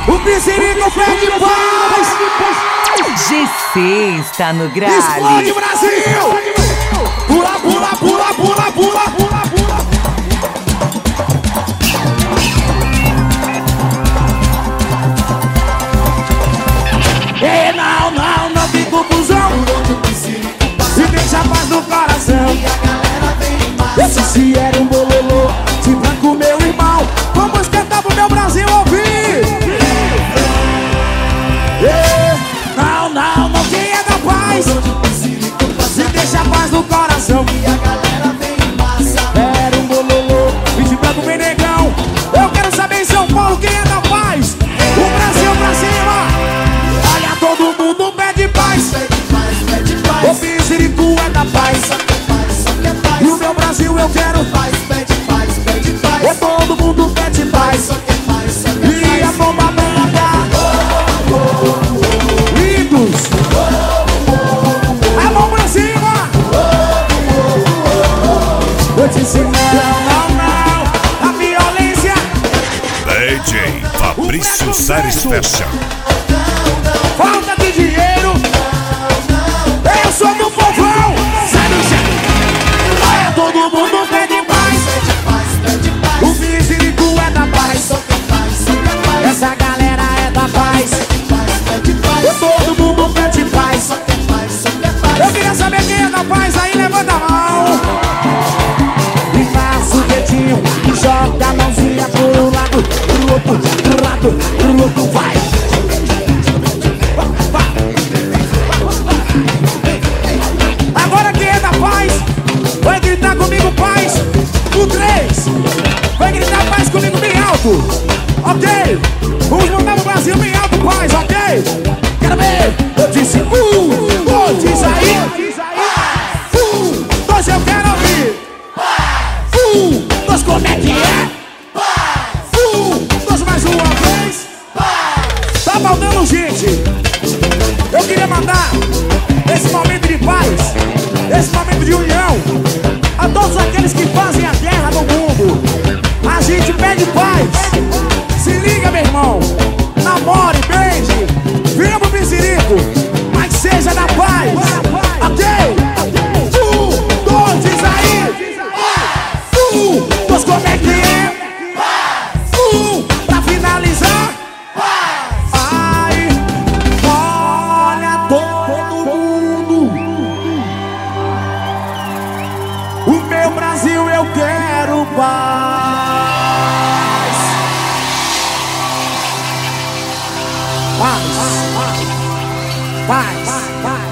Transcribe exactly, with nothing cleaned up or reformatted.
O Piscirico pede paz. G C está no grave. Explode, Brasil! Pula, pula, pula, pula, pula, pula, pula. Ei, não, não, não tem confusão. E deixa a paz no coração. Esse se era um bololô, se branco meu irmão. Vamos cantar pro meu Brasil ouvir. Ei, não, não, não, quem é da paz? Se deixa a paz no coração. Era um bololô, e de branco bem negão. Eu quero saber em São Paulo quem é da paz. O Brasil pra cima. Olha, todo mundo pede paz. O Piscirico é da paz. E o meu Brasil eu quero paz. E todo mundo pede paz. E a bomba pega. Lindos. A mão pra cima. Eu disse não, não, não. A violência. D J Fabrício Salles Fashion. Falta de dinheiro. Eu sou do povão. Sai do chão. Olha, todo mundo pede paz. O Piscirico é da paz. Essa galera é da paz. E todo mundo pede paz. Eu queria saber quem é da paz. Aí levanta a mão. E faz o dedinho. E joga a mãozinha pro lado, pro outro, pro lado, pro outro. Vai. Agora quem é da paz vai gritar comigo paz. O três vai gritar paz comigo bem alto. Ok? Vamos mandar pro Brasil bem alto paz, ok? Quero ver. Eu disse um, dois, diz aí. Um, dois, eu quero ouvir. Um, dois, como é que é? Um, dois, mais uma vez. Tá faltando gente. Eu queria mandar esse momento de paz, esse momento de união, a todos aqueles que fazem a guerra no mundo. A gente pede paz. Se liga, meu irmão. Namore, beije. Venha pro Piscirico, mas seja da paz. Ok? Um, dois, diz aí. Um, dois, como é que é? Um, pra finalizar. Ai, olha todo mundo. O meu Brasil eu quero paz. Paz, paz, paz, paz.